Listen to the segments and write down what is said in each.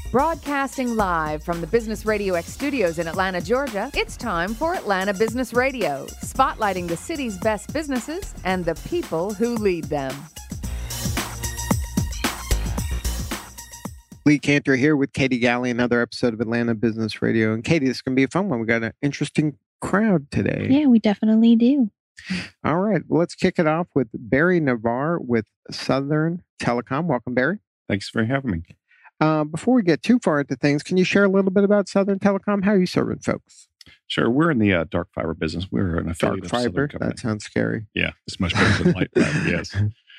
Broadcasting live from the Business Radio X studios in Atlanta, Georgia, it's time for Atlanta Business Radio, spotlighting the city's best businesses and the people who lead them. Lee Cantor here with Katie Galley, another episode of Atlanta Business Radio. And Katie, this is going to be a fun one. We got an interesting crowd today. Yeah, we definitely do. All right, well, let's kick it off with Barry Navarre with Southern Telecom. Welcome, Barry. Thanks for having me. Before we get too far into things, can you share a little bit about Southern Telecom? How are you serving folks? Sure. We're in the dark fiber business. We're an affiliate Dark fiber? of Southern Company. That sounds scary. Yeah, it's much better than light fiber, yes.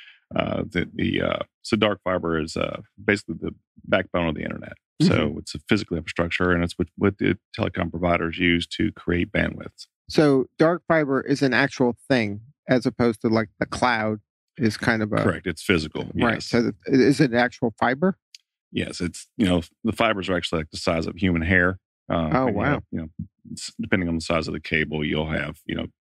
So dark fiber is basically the backbone of the internet. So it's a physical infrastructure, and it's what the telecom providers use to create bandwidth. So dark fiber is an actual thing, as opposed to like the cloud is kind of a... Correct. It's physical. Right. Yes. So is it actual fiber? Yes. It's, the fibers are actually like the size of human hair. Wow. Depending on the size of the cable, you'll have,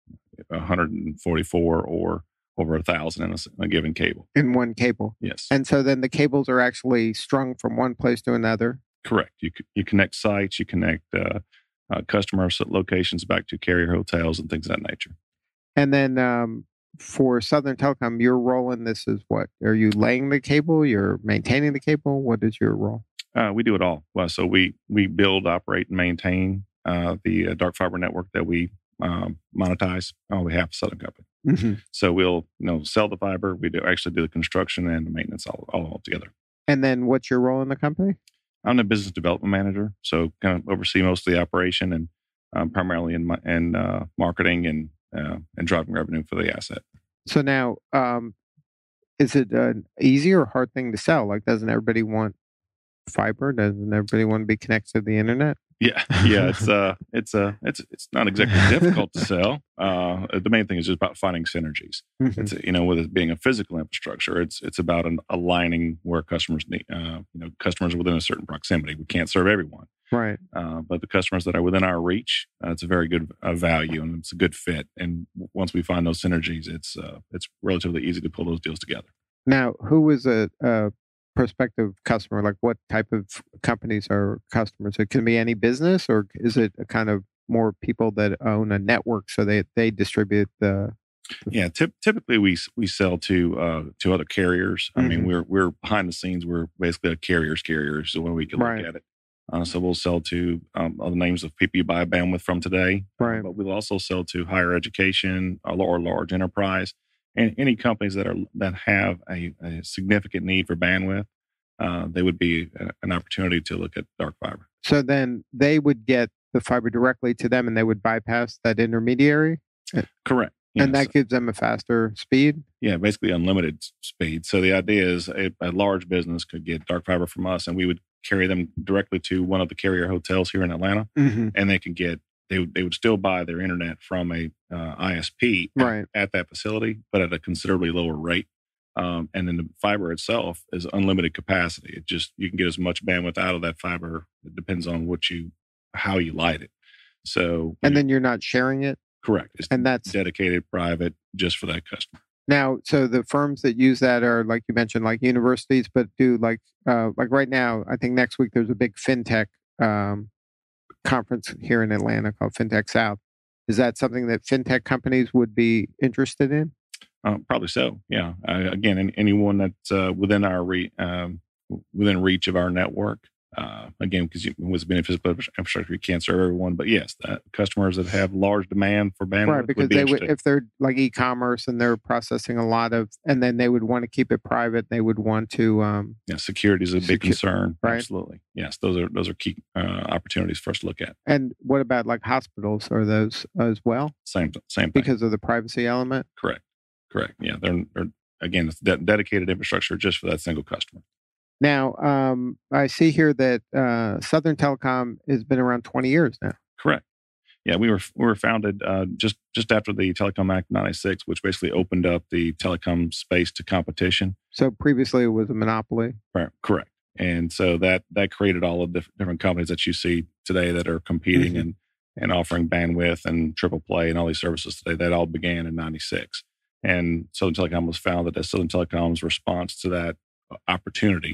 144 or over 1,000 in a given cable. In one cable? Yes. And so then the cables are actually strung from one place to another? Correct. You connect sites, you connect customer locations back to carrier hotels and things of that nature. And then for Southern Telecom, your role in this is what? Are you laying the cable? You're maintaining the cable? What is your role? We do it all. Well, so we build, operate, and maintain the dark fiber network that we monetize on behalf of Southern Company. Mm-hmm. So we'll sell the fiber. We do the construction and the maintenance all together. And then what's your role in the company? I'm the business development manager, so kind of oversee most of the operation and primarily in marketing and driving revenue for the asset. So now, is it an easy or hard thing to sell? Like, doesn't everybody want fiber? Doesn't everybody want to be connected to the internet? Yeah. It's not exactly difficult to sell. The main thing is just about finding synergies. Mm-hmm. It's with it being a physical infrastructure, it's about aligning where customers need. Customers are within a certain proximity. We can't serve everyone, right? But the customers that are within our reach, it's a very good value and it's a good fit. And once we find those synergies, it's relatively easy to pull those deals together. Now, who is a prospective customer? Like, what type of companies are customers? It can be any business, or is it a kind of more people that own a network so they distribute the... Yeah, typically we sell to other carriers. I mean, we're behind the scenes. We're basically a carrier's carrier, so when we can look at it. So we'll sell to all the names of people you buy bandwidth from today. Right. But we'll also sell to higher education or large enterprise. And any companies that have a significant need for bandwidth, they would be an opportunity to look at dark fiber. So then they would get the fiber directly to them, and they would bypass that intermediary? Correct. And that gives them a faster speed? Yeah, basically unlimited speed. So the idea is a large business could get dark fiber from us, and we would carry them directly to one of the carrier hotels here in Atlanta, and they can get... They would still buy their internet from a ISP at that facility, but at a considerably lower rate. And then the fiber itself is unlimited capacity. You can get as much bandwidth out of that fiber. It depends on how you light it. So, and then you're not sharing it. Correct. And that's dedicated, private, just for that customer. Now, so the firms that use that are, like you mentioned, like universities, but do like right now. I think next week there's a big fintech conference here in Atlanta called FinTech South. Is that something that fintech companies would be interested in? Probably so. Yeah. Again, anyone that's within reach of our network. Again, because with being a physical infrastructure, you can't serve everyone. But yes, customers that have large demand for bandwidth, right? Because if they're like e-commerce and they're processing a lot of, and then they would want to keep it private. They would want to. Security is a big concern. Right? Absolutely. Yes, those are key opportunities for us to look at. And what about like hospitals? Are those as well? Same thing. Because of the privacy element. Correct. Yeah, they're again, it's dedicated infrastructure just for that single customer. Now, I see here that Southern Telecom has been around 20 years now. Correct. Yeah, we were founded just after the Telecom Act 96, which basically opened up the telecom space to competition. So previously it was a monopoly. Right. Correct. And so that created all of the different companies that you see today that are competing and offering bandwidth and triple play and all these services today. That all began in 96. And Southern Telecom was founded as Southern Telecom's response to that opportunity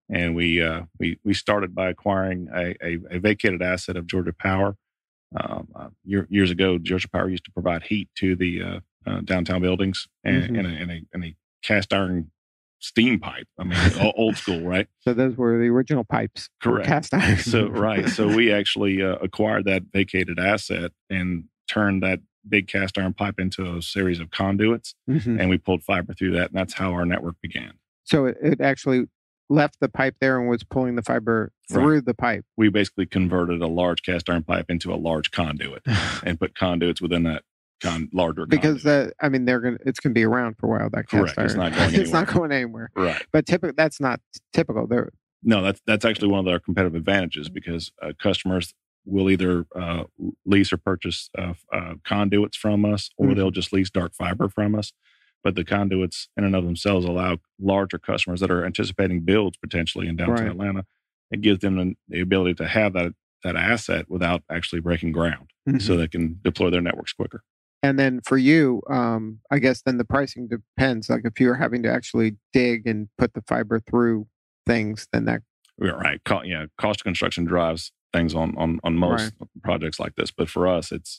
And we started by acquiring a vacated asset of Georgia Power. Years ago, Georgia Power used to provide heat to the downtown buildings and in a cast iron steam pipe. I mean, old school, right? So those were the original pipes. Correct. Cast iron. So we actually acquired that vacated asset and turned that big cast iron pipe into a series of conduits, and we pulled fiber through that, and that's how our network began. So it actually left the pipe there and was pulling the fiber through the pipe. We basically converted a large cast iron pipe into a large conduit and put conduits within that larger because conduit. It's gonna be around for a while. That cast iron. It's not going anywhere. It's not going anywhere. Right. But that's not typical. No, that's actually one of our competitive advantages because customers will either lease or purchase conduits from us, or they'll just lease dark fiber from us. But the conduits in and of themselves allow larger customers that are anticipating builds potentially in downtown Atlanta. It gives them the ability to have that asset without actually breaking ground, so they can deploy their networks quicker. And then for you, I guess then the pricing depends. Like if you're having to actually dig and put the fiber through things, then that... Right. Cost of construction drives things on most projects like this. But for us, it's,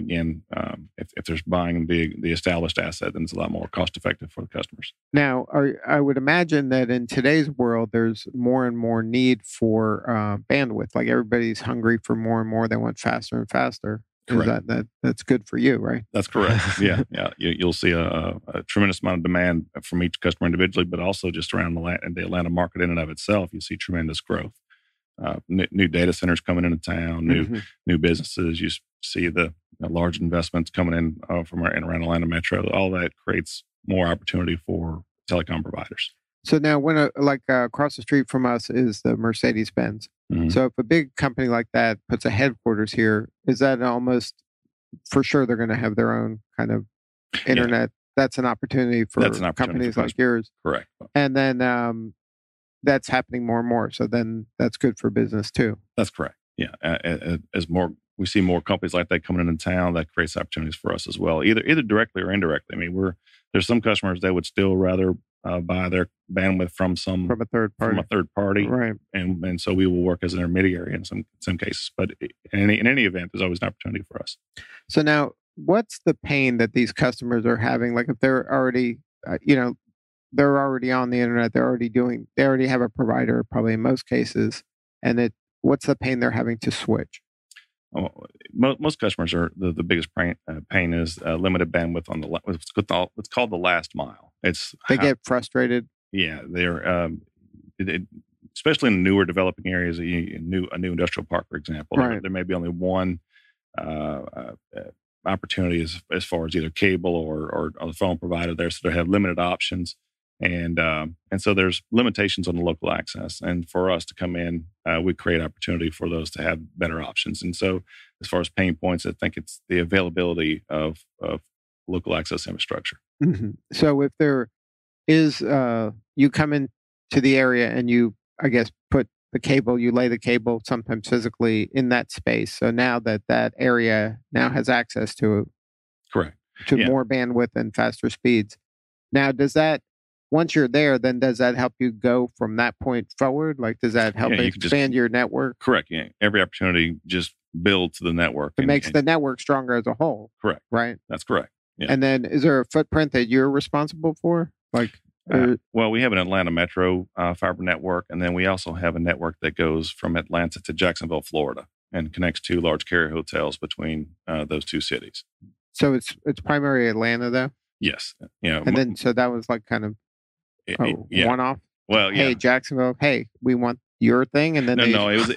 if there's buying the established asset, then it's a lot more cost effective for the customers. Now, I would imagine that in today's world, there's more and more need for bandwidth. Like everybody's hungry for more and more. They want faster and faster. Correct. That's good for you, right? That's correct. Yeah. You'll see a tremendous amount of demand from each customer individually, but also just around the Atlanta market in and of itself. You see tremendous growth. New data centers coming into town, new businesses. You see the large investments coming in from around Atlanta Metro. All that creates more opportunity for telecom providers. So now, when across the street from us is the Mercedes-Benz. So if a big company like that puts a headquarters here, is that almost for sure they're going to have their own kind of internet? That's an opportunity for companies like yours. Correct. And then that's happening more and more. So then that's good for business too. That's correct. Yeah. As we see more companies like that coming into town, that creates opportunities for us as well, either directly or indirectly. I mean, there's some customers that would still rather buy their bandwidth from a third party, right? And so we will work as an intermediary in some cases. But in any event, there's always an opportunity for us. So now, what's the pain that these customers are having? Like if they're already, they're already on the internet, they already have a provider, probably in most cases, and what's the pain they're having to switch? Most customers are the biggest pain is limited bandwidth on what's called the last mile. They get frustrated. Yeah, they're especially in newer developing areas. A new industrial park, for example, there may be only one opportunity as far as either cable or the phone provider there, so they have limited options. And so there's limitations on the local access. And for us to come in, we create opportunity for those to have better options. And so as far as pain points, I think it's the availability of local access infrastructure. So if there is, you come into the area and you, I guess, put the cable, you lay the cable sometimes physically in that space. So now that area now has access to more bandwidth and faster speeds. Now, once you're there, then does that help you go from that point forward? Like, does that help expand your network? Correct. Yeah. Every opportunity just builds the network. It makes the network stronger as a whole. Correct. Right? That's correct. Yeah. And then is there a footprint that you're responsible for? Well, we have an Atlanta Metro fiber network, and then we also have a network that goes from Atlanta to Jacksonville, Florida, and connects two large carrier hotels between those two cities. So it's primarily Atlanta, though? Yes. And then, so that was like kind of one-off? Well, yeah. Hey, Jacksonville, we want your thing, and then it was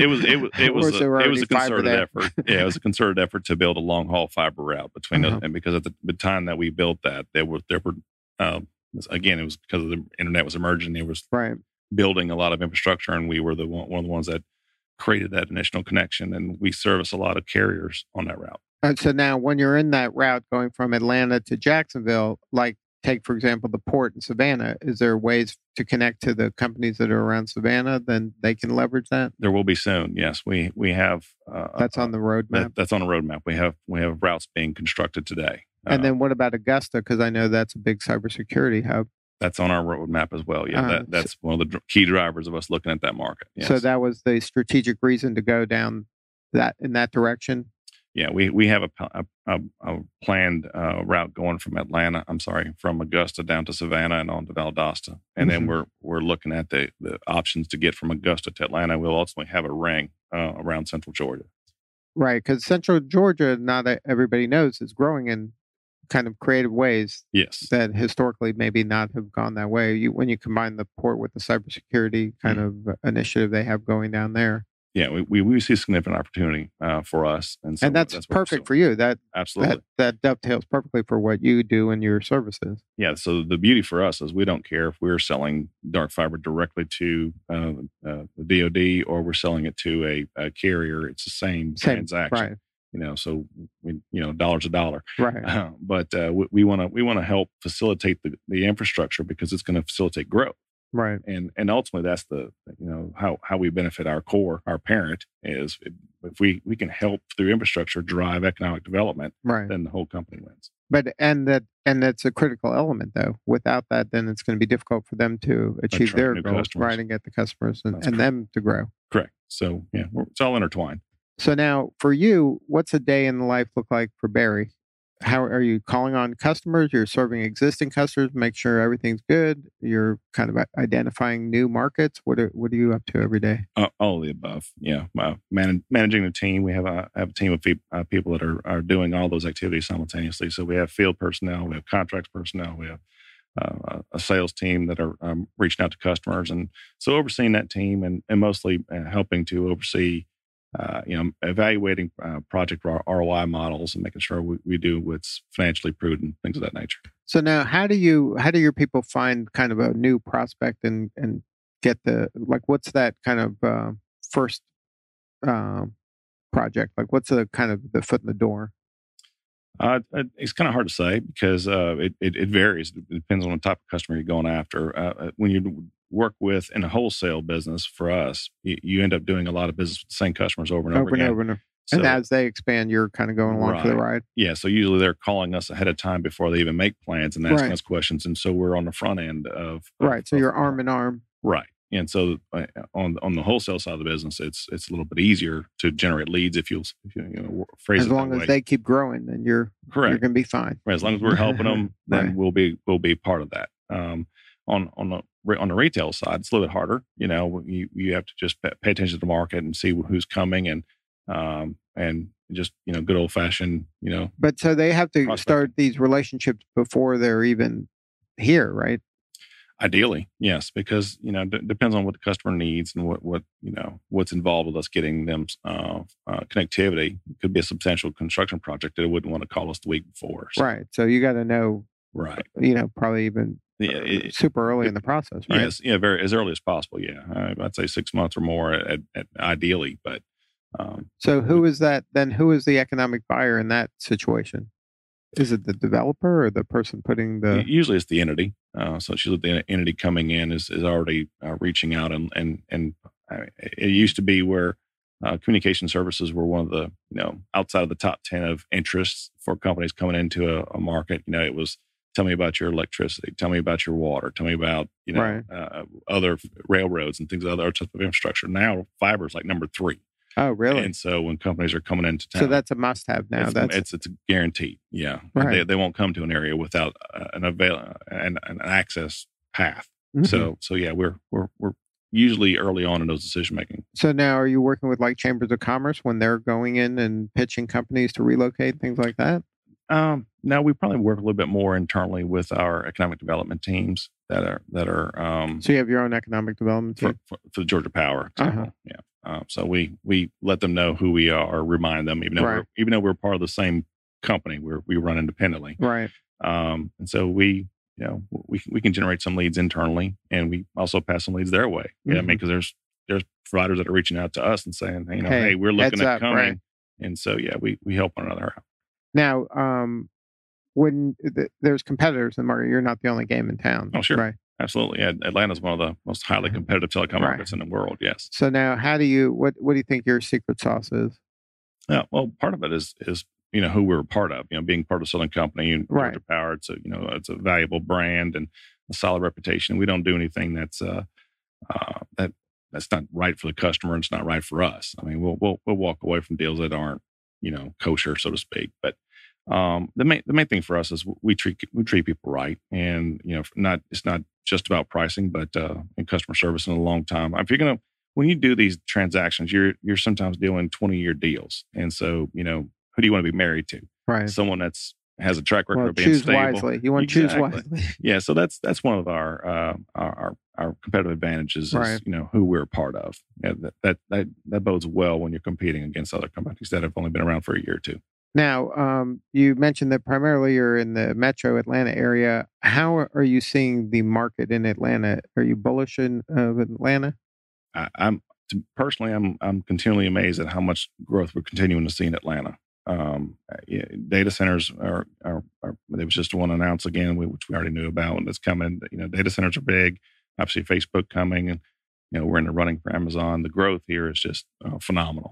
a concerted effort. Yeah, it was a concerted effort to build a long haul fiber route between those, and because at the time that we built that, there were again, it was because the internet was emerging. They was building a lot of infrastructure, and we were one of the ones that created that initial connection, and we service a lot of carriers on that route. And so now, when you're in that route going from Atlanta to Jacksonville, like take, for example, the port in Savannah, is there ways to connect to the companies that are around Savannah? Then they can leverage that? There will be soon. Yes, we have. That's on the roadmap? That's on the roadmap. We have routes being constructed today. And then what about Augusta? Because I know that's a big cybersecurity hub. That's on our roadmap as well. Yeah, that's one of the key drivers of us looking at that market. Yes. So that was the strategic reason to go down in that direction. Yeah, we have a planned route going from Augusta down to Savannah and on to Valdosta, and then we're looking at the options to get from Augusta to Atlanta. We'll ultimately have a ring around Central Georgia. Right, because Central Georgia, not everybody knows, is growing in kind of creative ways. Yes, that historically maybe not have gone that way. When you combine the port with the cybersecurity kind of initiative they have going down there. Yeah, we see significant opportunity for us, and that's perfect for you. That absolutely that dovetails perfectly for what you do in your services. Yeah, so the beauty for us is we don't care if we're selling dark fiber directly to the DoD or we're selling it to a carrier. It's the same transaction, right? So dollar's a dollar, right? But we want to help facilitate the infrastructure because it's going to facilitate growth. Right. And ultimately that's the, how we benefit our core, our parent is if we can help through infrastructure drive economic development, right, then the whole company wins. But, and that's a critical element though. Without that, then it's going to be difficult for them to achieve their goals, right, and get the customers and them to grow. Correct. So yeah, it's all intertwined. So now for you, what's a day in the life look like for Barry? How are you calling on customers? You're serving existing customers, make sure everything's good. You're kind of identifying new markets. What are you up to every day? All of the above. Yeah, managing the team. We have a team of people that are doing all those activities simultaneously. So we have field personnel, we have contracts personnel, we have a sales team that are reaching out to customers, and so overseeing that team and mostly helping to oversee. Evaluating project ROI models and making sure we do what's financially prudent, things of that nature. So now, how do your people find kind of a new prospect and get what's that kind of first project? Like, what's the kind of the foot in the door? It's kind of hard to say because it varies. It depends on the type of customer you're going after. When you work with in a wholesale business for us, you end up doing a lot of business with the same customers over and over again. So, and as they expand, you're kind of going along for the ride. Yeah. So usually they're calling us ahead of time before they even make plans and asking us questions. And so we're on the front end of So you're arm in arm. Right. And so on the wholesale side of the business, it's a little bit easier to generate leads if you phrase it as long as they keep growing, then you're going to be fine. Right. As long as we're helping them, then we'll be part of that. On the retail side, it's a little bit harder. You have to just pay attention to the market and see who's coming and just good old fashioned But so they have to prospecting. Start these relationships before they're even here, right? Ideally, yes, because depends on what the customer needs and what's involved with us getting them connectivity. It could be a substantial construction project that they wouldn't want to call us the week before. So. Right. So you got to know. Right. Probably even super early in the process, right? Yes. Yeah. Very as early as possible. Yeah. I'd say 6 months or more at ideally, but. So who is that then? Who is the economic buyer in that situation? Is it the developer or the person putting the? Usually it's the entity. So usually the entity coming in is already reaching out and it used to be where communication services were one of the outside of the top 10 of interests for companies coming into a market. It was tell me about your electricity, tell me about your water, tell me about other railroads and things, other types of infrastructure. Now fiber is like number 3. Oh, really? And so when companies are coming into town, so that's a must-have now. It's a guaranteed. Yeah, right. They won't come to an area without an access path. Mm-hmm. So yeah, we're usually early on in those decision making. So now, are you working with like chambers of commerce when they're going in and pitching companies to relocate, things like that? No, we probably work a little bit more internally with our economic development teams that are. So you have your own economic development team for Georgia Power. Yeah. So we let them know who we are, remind them, even though we're part of the same company, we run independently, right? And so we can generate some leads internally, and we also pass some leads their way. Mm-hmm. Because there's providers that are reaching out to us and saying, hey, we're looking at coming, right? And so we help one another out. Now, when there's competitors in the market, you're not the only game in town. Oh, sure. Right. Absolutely. Yeah, Atlanta's one of the most highly competitive telecom markets in the world. Yes. So now, what do you think your secret sauce is? Yeah, well, part of it is who we're part of. Being part of Southern Company and right. Georgia Power. It's a valuable brand, and solid reputation. We don't do anything that's not right for the customer and it's not right for us. I mean, we'll walk away from deals that aren't, kosher, so to speak. But the main thing for us is we treat people right, and it's not just about pricing, but in customer service in a long time. If you're when you do these transactions, you're sometimes doing 20-year deals, and so who do you want to be married to? Right, someone has a track record of being choose stable. Wisely. You want to choose wisely. Yeah, so that's one of our competitive advantages is who we're a part of. Yeah, that bodes well when you're competing against other companies that have only been around for a year or two. Now, you mentioned that primarily you're in the metro Atlanta area. How are you seeing the market in Atlanta? Are you bullish in Atlanta? I'm continually amazed at how much growth we're continuing to see in Atlanta. Data centers are there was just one announced again, which we already knew about, and that's coming. Data centers are big. Obviously, Facebook coming, and we're in the running for Amazon. The growth here is just phenomenal.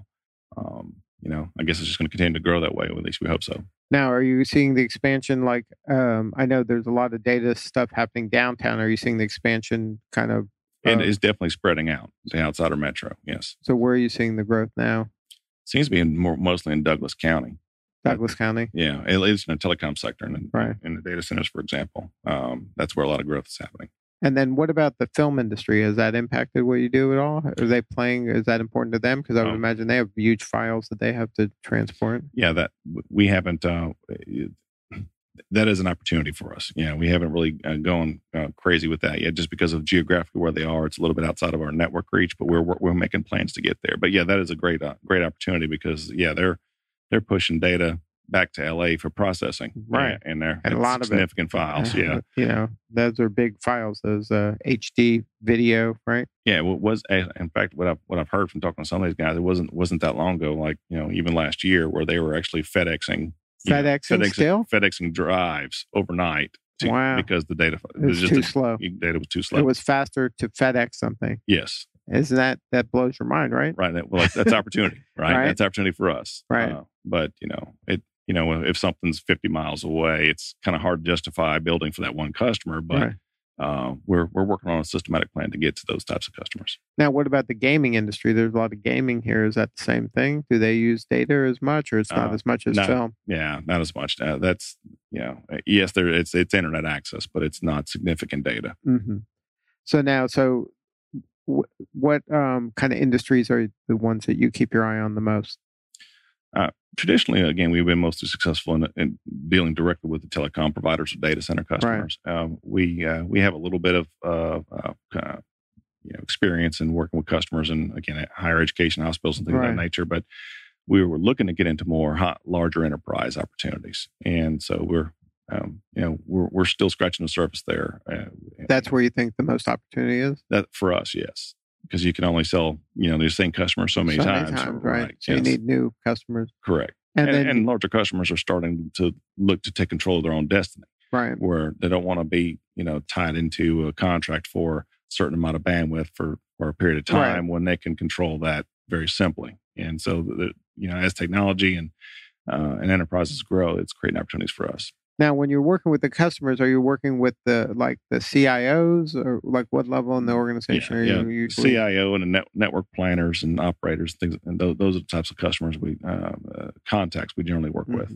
I guess it's just going to continue to grow that way. At least we hope so. Now, are you seeing the expansion? Like, I know there's a lot of data stuff happening downtown. Are you seeing the expansion kind of? It is definitely spreading out to outside our metro. Yes. So where are you seeing the growth now? Seems to be mostly in Douglas County. Douglas County? Yeah, at least in the telecom sector and right. in the data centers, for example. That's where a lot of growth is happening. And then what about the film industry? Has that impacted what you do at all? Are they playing? Is that important to them? Because I would imagine they have huge files that they have to transport. Yeah, that we haven't. That is an opportunity for us. Yeah, we haven't really gone crazy with that yet, just because of geographically where they are. It's a little bit outside of our network reach, but we're making plans to get there. But yeah, that is a great opportunity because they're pushing data back to LA for processing, right? And they're a lot of significant files. Yeah, those are big files. Those HD video, right? Yeah, in fact what I've heard from talking to some of these guys, it wasn't that long ago, like even last year, where they were actually FedExing drives overnight. Because the data was too slow. Data was too slow. It was faster to FedEx something. Yes. Isn't that blows your mind, right? Right. Well, that's opportunity, right? Right. That's opportunity for us, right? But if something's 50 miles away, it's kind of hard to justify building for that one customer. But we're working on a systematic plan to get to those types of customers. Now, what about the gaming industry? There's a lot of gaming here. Is that the same thing? Do they use data as much, or it's not as much as film? Yeah, not as much. That's yes, it's internet access, but it's not significant data. Mm-hmm. So what kind of industries are the ones that you keep your eye on the most? Traditionally, again, we've been mostly successful in dealing directly with the telecom providers or data center customers. Right. We have a little bit of experience in working with customers and, again, at higher education hospitals and things of that nature. But we were looking to get into more larger enterprise opportunities, and so we're still scratching the surface there. That's where you think the most opportunity is? That for us, yes. Because you can only sell, the same customer so many times. Right. So you need new customers. Correct. And larger customers are starting to look to take control of their own destiny. Right. Where they don't want to be, tied into a contract for a certain amount of bandwidth for a period of time when they can control that very simply. And so, as technology and enterprises grow, it's creating opportunities for us. Now, when you're working with the customers, are you working with the CIOs, or like what level in the organization are you usually? CIO and the network planners and operators, things, and those are the types of customers contacts we generally work with.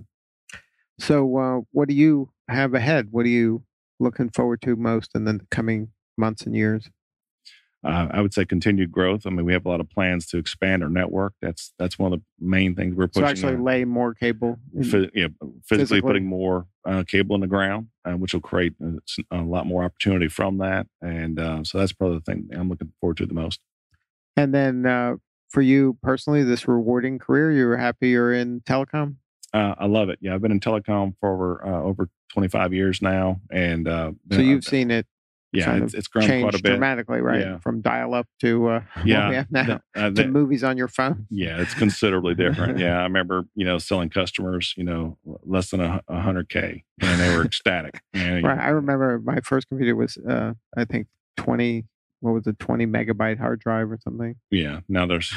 So, what do you have ahead? What are you looking forward to most in the coming months and years? I would say continued growth. I mean, we have a lot of plans to expand our network. That's one of the main things we're pushing. So actually lay more cable? Physically putting more cable in the ground, which will create a lot more opportunity from that. And so that's probably the thing I'm looking forward to the most. And then for you personally, this rewarding career, you're happy you're in telecom? I love it. Yeah, I've been in telecom for over 25 years now. And so you've seen it. Yeah, it's grown quite a bit dramatically, right? Yeah. From dial-up to what we have now, to movies on your phone. Yeah, it's considerably different. Yeah, I remember, selling customers, less than $100K, and they were ecstatic. Right. I remember my first computer was, I think, 20 megabyte hard drive or something. Yeah. Now there's,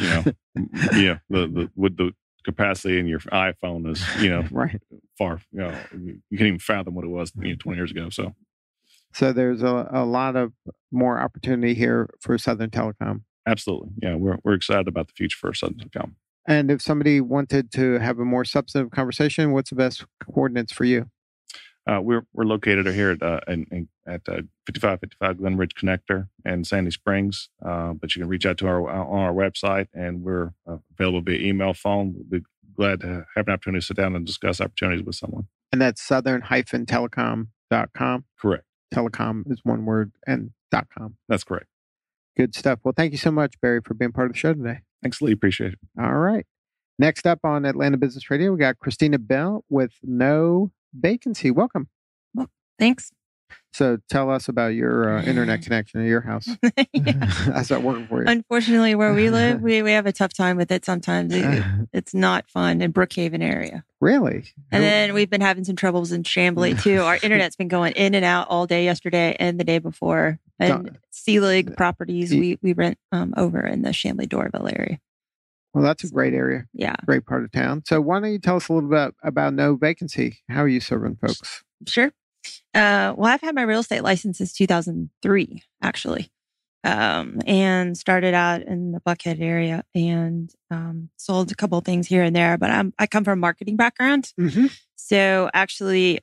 with the capacity in your iPhone is, right. far, you can't even fathom what it was 20 years ago. So. So there's a lot of more opportunity here for Southern Telecom. Absolutely. Yeah, we're excited about the future for Southern Telecom. And if somebody wanted to have a more substantive conversation, what's the best coordinates for you? We're located here at 5555 Glen Ridge Connector in Sandy Springs. But you can reach out to on our website, and we're available via email, phone. We'll be glad to have an opportunity to sit down and discuss opportunities with someone. And that's southern-telecom.com. Correct. Telecom is one word and .com. That's correct. Good stuff. Well, thank you so much, Barry, for being part of the show today. Thanks, Lee. Appreciate it. All right. Next up on Atlanta Business Radio, we got Christina Bell with No Vacancy. Welcome. Well, thanks. So tell us about your internet connection at your house. How's that working for you? Unfortunately, where we live, we have a tough time with it sometimes. It's not fun in Brookhaven area. Really? And then we've been having some troubles in Chamblee too. Our internet's been going in and out all day yesterday and the day before. And Seelig properties we rent over in the Chamblee Doraville area. Well, that's a great area. Yeah. Great part of town. So why don't you tell us a little bit about No Vacancy? How are you serving folks? Sure. Well, I've had my real estate license since 2003, actually, and started out in the Buckhead area and sold a couple of things here and there. But I come from a marketing background. Mm-hmm. So actually,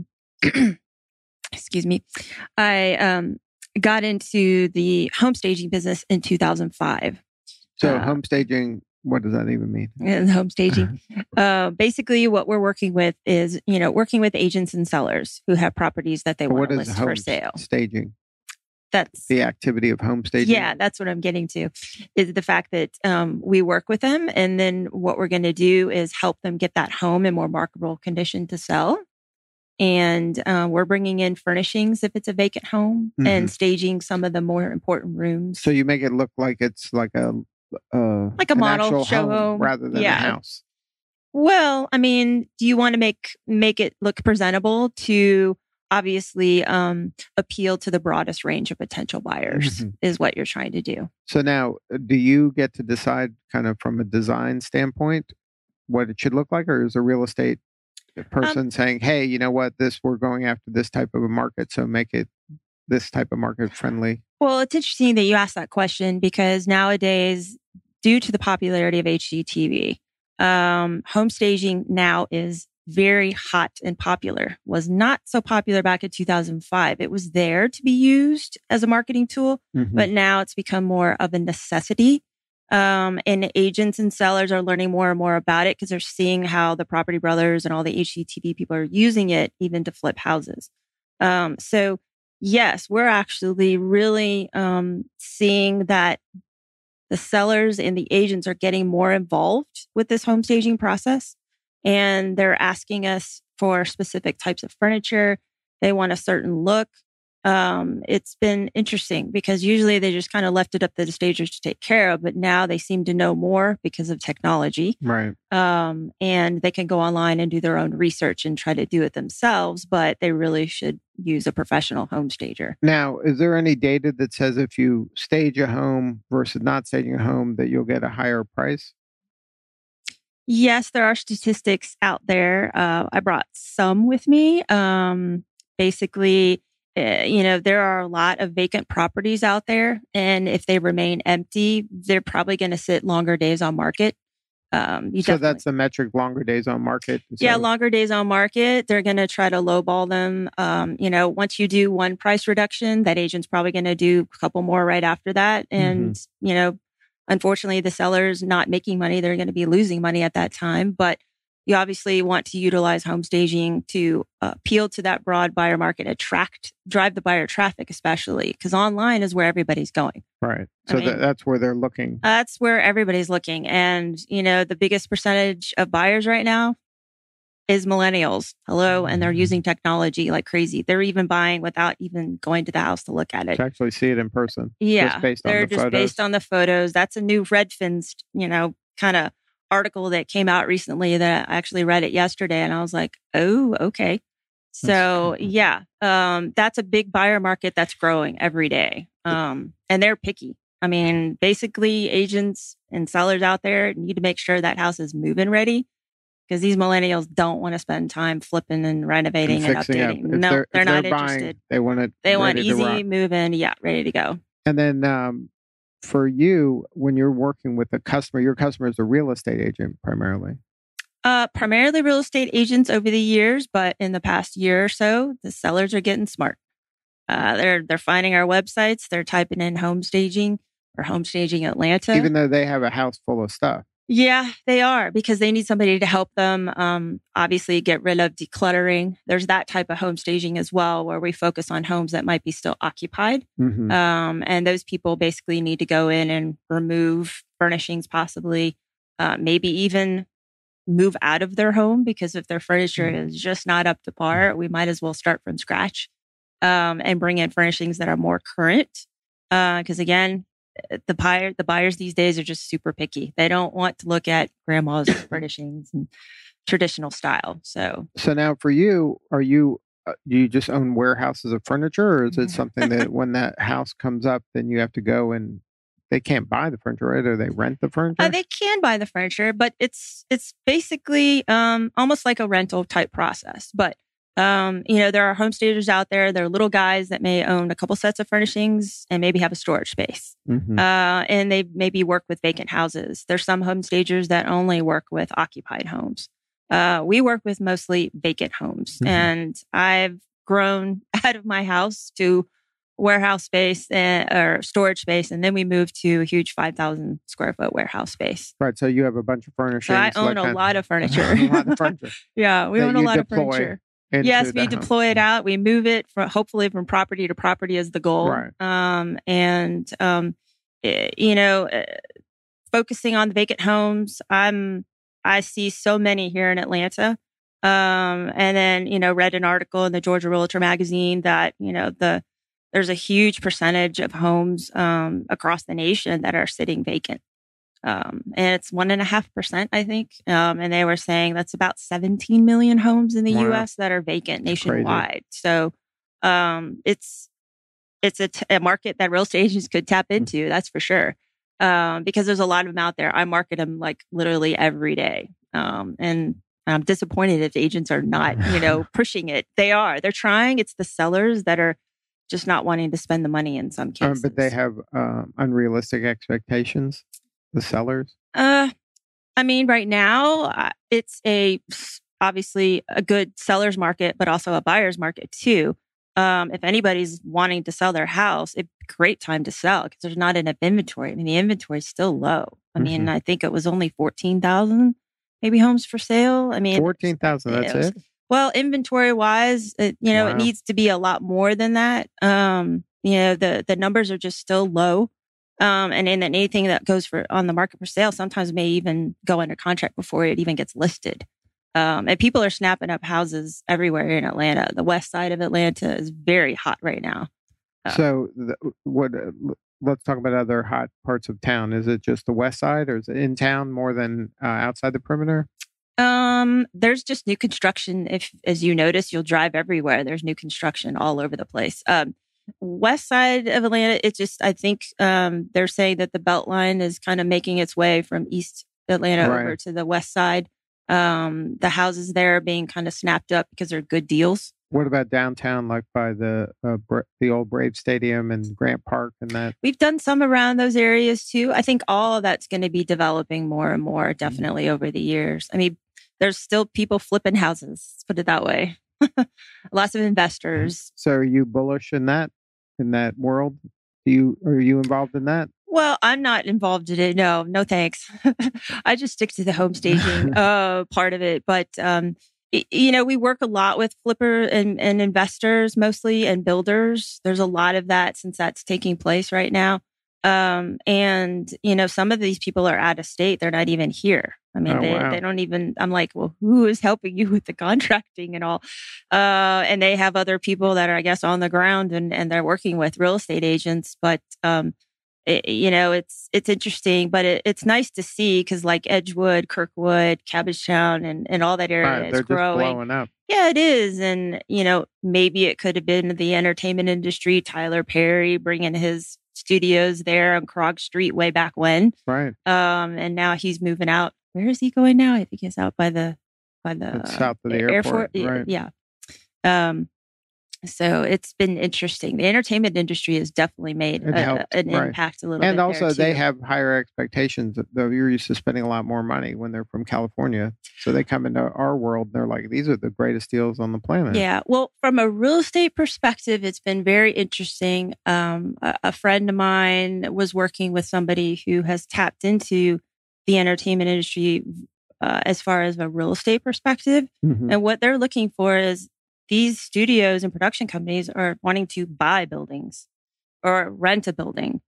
excuse me, I got into the home staging business in 2005. So home staging, what does that even mean? And home staging. Basically, what we're working with is, working with agents and sellers who have properties that they want to list for sale. Staging. That's the activity of home staging. Yeah, that's what I'm getting to. Is the fact that we work with them, and then what we're going to do is help them get that home in more marketable condition to sell. And we're bringing in furnishings if it's a vacant home, and staging some of the more important rooms. So you make it look like it's like a model show home rather than a house. Well, I mean, do you want to make it look presentable to obviously appeal to the broadest range of potential buyers is what you're trying to do. So now, do you get to decide kind of from a design standpoint what it should look like, or is a real estate person saying, hey, you know what, we're going after this type of a market, so make it this type of market friendly? Well, it's interesting that you asked that question because nowadays, due to the popularity of HGTV, home staging now is very hot and popular. Was not so popular back in 2005. It was there to be used as a marketing tool, but now it's become more of a necessity. And agents and sellers are learning more and more about it because they're seeing how the Property Brothers and all the HGTV people are using it even to flip houses. So yes, we're actually really seeing that the sellers and the agents are getting more involved with this home staging process. And they're asking us for specific types of furniture. They want a certain look. It's been interesting because usually they just kind of left it up to the stagers to take care of, but now they seem to know more because of technology. Right. And they can go online and do their own research and try to do it themselves, but they really should use a professional home stager. Now, is there any data that says if you stage a home versus not staging a home that you'll get a higher price? Yes, there are statistics out there. I brought some with me. Basically, there are a lot of vacant properties out there. And if they remain empty, they're probably going to sit longer days on market. So that's the metric, longer days on market? Yeah, longer days on market. They're going to try to lowball them. Once you do one price reduction, that agent's probably going to do a couple more right after that. And, unfortunately, the seller's not making money. They're going to be losing money at that time. But you obviously want to utilize home staging to appeal to that broad buyer market, drive the buyer traffic, especially because online is where everybody's going. Right. So that's where they're looking. That's where everybody's looking. And, the biggest percentage of buyers right now is millennials. Hello. And they're using technology like crazy. They're even buying without even going to the house to look at it. To actually see it in person. Yeah. Based on the photos. That's a new Redfin's, kind of article that came out recently that I actually read it yesterday. And I was like, oh, okay. So that's a big buyer market that's growing every day. And they're picky. I mean, basically agents and sellers out there need to make sure that house is move-in ready. because these millennials don't want to spend time flipping and renovating and updating. No, they're not interested. They want easy move in. Yeah, ready to go. And then for you, when you're working with a customer, your customer is a real estate agent primarily. Primarily real estate agents over the years, but in the past year or so, the sellers are getting smart. They're finding our websites. They're typing in home staging or home staging Atlanta. Even though they have a house full of stuff. Yeah, they are, because they need somebody to help them obviously get rid of decluttering. There's that type of home staging as well, where we focus on homes that might be still occupied. Mm-hmm. And those people basically need to go in and remove furnishings, possibly, maybe even move out of their home, because if their furniture is just not up to par, we might as well start from scratch and bring in furnishings that are more current. Because again, the buyers these days are just super picky. They don't want to look at grandma's furnishings and traditional style. So now for you, do you just own warehouses of furniture, or is it something that when that house comes up, then you have to go and they can't buy the furniture, right? Or they rent the furniture? They can buy the furniture, but it's basically almost like a rental type process. But there are home stagers out there. There are little guys that may own a couple sets of furnishings and maybe have a storage space. Mm-hmm. And they maybe work with vacant houses. There's some home stagers that only work with occupied homes. We work with mostly vacant homes. Mm-hmm. And I've grown out of my house to warehouse space or storage space. And then we moved to a huge 5,000 square foot warehouse space. Right. So you have a bunch of furniture. So I own a lot of furniture. A lot of furniture. Yeah, we own a lot of furniture. Yes, we deploy it out. We move it hopefully from property to property is the goal. Right. Focusing on the vacant homes, I see so many here in Atlanta. And then, read an article in the Georgia Realtor magazine that, there's a huge percentage of homes across the nation that are sitting vacant. And it's 1.5%, I think. And they were saying that's about 17 million homes in the U.S. that are vacant nationwide. So it's a market that real estate agents could tap into. That's for sure. Because there's a lot of them out there. I market them like literally every day. And I'm disappointed if agents are not, pushing it. They're trying. It's the sellers that are just not wanting to spend the money in some cases. But they have unrealistic expectations. The sellers? Right now, it's obviously a good seller's market, but also a buyer's market too. If anybody's wanting to sell their house, it's a great time to sell because there's not enough inventory. The inventory is still low. I think it was only 14,000 maybe homes for sale. 14,000, that's it? Well, inventory wise, it needs to be a lot more than that. The numbers are just still low. And then anything that goes on the market for sale sometimes may even go under contract before it even gets listed. And people are snapping up houses everywhere in Atlanta. The west side of Atlanta is very hot right now. Let's talk about other hot parts of town. Is it just the west side, or is it in town more than outside the perimeter? There's just new construction. As you notice, you'll drive everywhere. There's new construction all over the place. West side of Atlanta, I think they're saying that the Beltline is kind of making its way from East Atlanta over to the west side. The houses there are being kind of snapped up because they're good deals. What about downtown, like by the old Brave Stadium and Grant Park and that? We've done some around those areas too. I think all of that's going to be developing more and more, definitely over the years. There's still people flipping houses, let's put it that way. Lots of investors. So are you bullish in that world? Are you involved in that? Well, I'm not involved in it. No thanks. I just stick to the home staging part of it. But, we work a lot with flipper and investors mostly and builders. There's a lot of that since that's taking place right now. And some of these people are out of state. They're not even here. They don't even, I'm like, well, who is helping you with the contracting and all? And they have other people that are, I guess, on the ground and they're working with real estate agents. But, it's interesting, but it's nice to see because like Edgewood, Kirkwood, Cabbagetown and all that area is growing. Just blowing up. Yeah, it is. And, maybe it could have been the entertainment industry, Tyler Perry bringing his studios there on Krog Street way back when. Right. And now he's moving out. Where is he going now? I think he's out by the by the south of the airport. Right. Yeah. So it's been interesting. The entertainment industry has definitely made an impact a little bit. And also they have higher expectations. Though you're used to spending a lot more money when they're from California. So they come into our world, they're like, these are the greatest deals on the planet. Yeah. Well, from a real estate perspective, it's been very interesting. A friend of mine was working with somebody who has tapped into the entertainment industry as far as a real estate perspective. Mm-hmm. And what they're looking for is these studios and production companies are wanting to buy buildings or rent a building.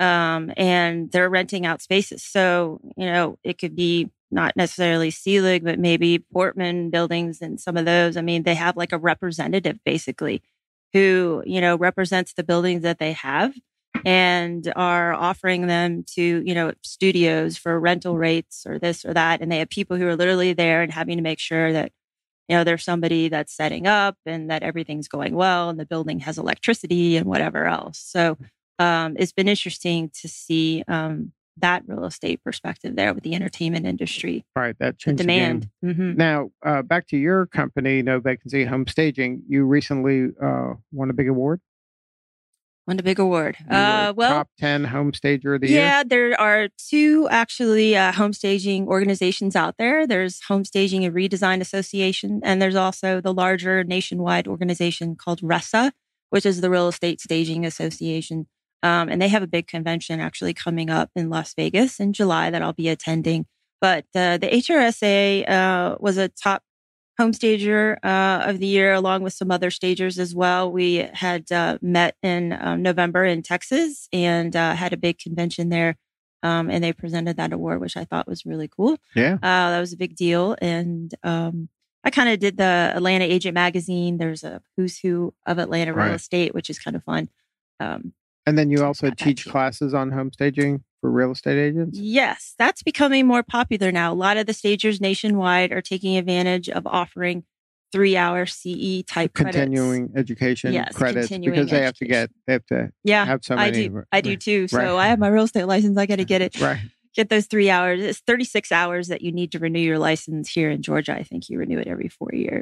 And they're renting out spaces. So, it could be not necessarily Selig, but maybe Portman buildings and some of those. I mean, they have like a representative basically who, represents the buildings that they have and are offering them to, studios for rental rates or this or that. And they have people who are literally there and having to make sure that there's somebody that's setting up and that everything's going well and the building has electricity and whatever else. So it's been interesting to see that real estate perspective there with the entertainment industry. Right, that changed the demand. Mm-hmm. Now, back to your company, No Vacancy Home Staging. You recently won a big award. Won a big award. Top 10 home stager of the year? Yeah, there are two actually home staging organizations out there. There's Home Staging and Redesign Association, and there's also the larger nationwide organization called RESA, which is the Real Estate Staging Association. And they have a big convention actually coming up in Las Vegas in July that I'll be attending. But the HRSA was a top home stager of the year, along with some other stagers as well. We had met in November in Texas and had a big convention there. And they presented that award, which I thought was really cool. Yeah. That was a big deal. And I kind of did the Atlanta Agent Magazine. There's a who's who of Atlanta real estate, which is kind of fun. And then you also teach classes on home staging for real estate agents? Yes, that's becoming more popular now. A lot of the stagers nationwide are taking advantage of offering 3-hour CE type continuing credits. education credits because they have to have so many. I do too. So I have my real estate license. I got to get it. Right. Get those 3 hours. It's 36 hours that you need to renew your license here in Georgia. I think you renew it every 4 years.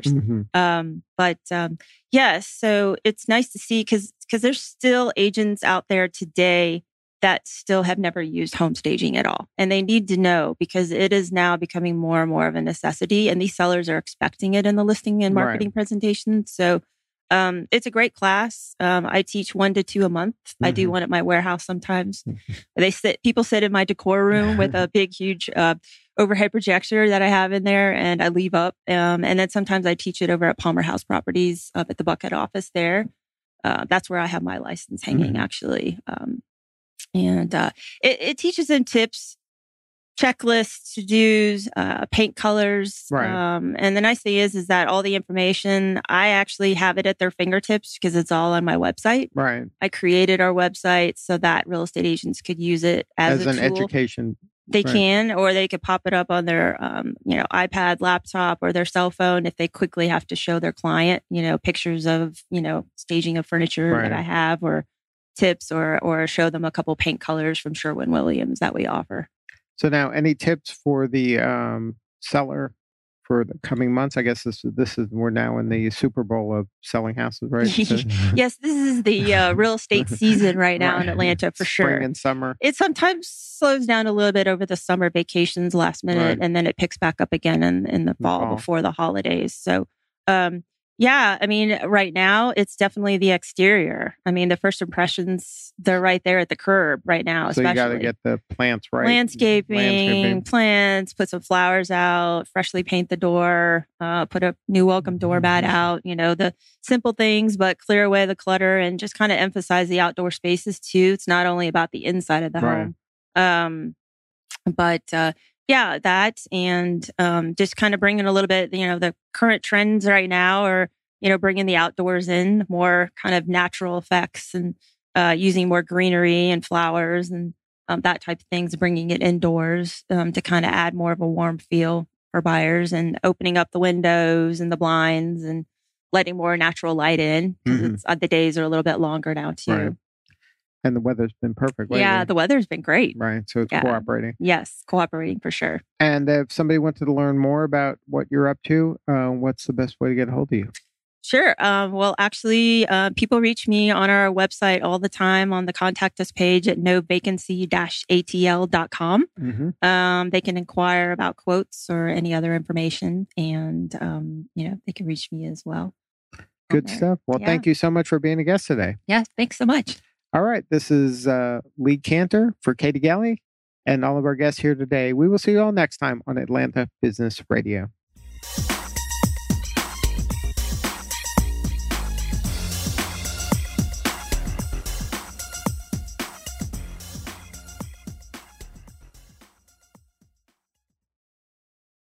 Mm-hmm. Yes, so it's nice to see because there's still agents out there today that still have never used home staging at all. And they need to know because it is now becoming more and more of a necessity. And these sellers are expecting it in the listing and marketing presentation. So it's a great class. I teach 1 to 2 a month. Mm-hmm. I do one at my warehouse sometimes. People sit in my decor room with a big, huge overhead projector that I have in there and I leave up. And then sometimes I teach it over at Palmer House Properties up at the Buckhead office there. That's where I have my license hanging actually. And it teaches them tips, checklists, to-dos, paint colors. Right. And the nice thing is that all the information, I actually have it at their fingertips because it's all on my website. Right. I created our website so that real estate agents could use it as a an tool. Education. They can, or they could pop it up on their, iPad, laptop, or their cell phone if they quickly have to show their client, pictures of, staging of furniture that I have, or tips, or show them a couple paint colors from Sherwin-Williams that we offer. So now, any tips for the seller for the coming months? I guess this is we're now in the Super Bowl of selling houses, right? So, yes, this is the real estate season right now in Atlanta for sure. Spring and summer. It sometimes slows down a little bit over the summer vacations last minute, and then it picks back up again in the fall before the holidays. So, yeah, I mean, right now it's definitely the exterior. I mean, the first impressions, they're right there at the curb right now, so especially. You got to get the plants right. Landscaping, plants, put some flowers out, freshly paint the door, put a new welcome doormat out, the simple things, but clear away the clutter and just kind of emphasize the outdoor spaces too. It's not only about the inside of the home. Yeah, that and just kind of bringing a little bit, the current trends right now are, bringing the outdoors in, more kind of natural effects and using more greenery and flowers and that type of things, bringing it indoors to kind of add more of a warm feel for buyers and opening up the windows and the blinds and letting more natural light in because the days are a little bit longer now too. Right. And the weather's been perfect lately. Yeah, the weather's been great. Right. So it's cooperating. Yes, cooperating for sure. And if somebody wanted to learn more about what you're up to, what's the best way to get a hold of you? Sure. Well, actually, people reach me on our website all the time on the contact us page at novacancy-atl.com. Mm-hmm. They can inquire about quotes or any other information, and they can reach me as well. Good stuff. Well, thank you so much for being a guest today. Yeah, thanks so much. All right. This is Lee Cantor for Katie Galley and all of our guests here today. We will see you all next time on Atlanta Business Radio.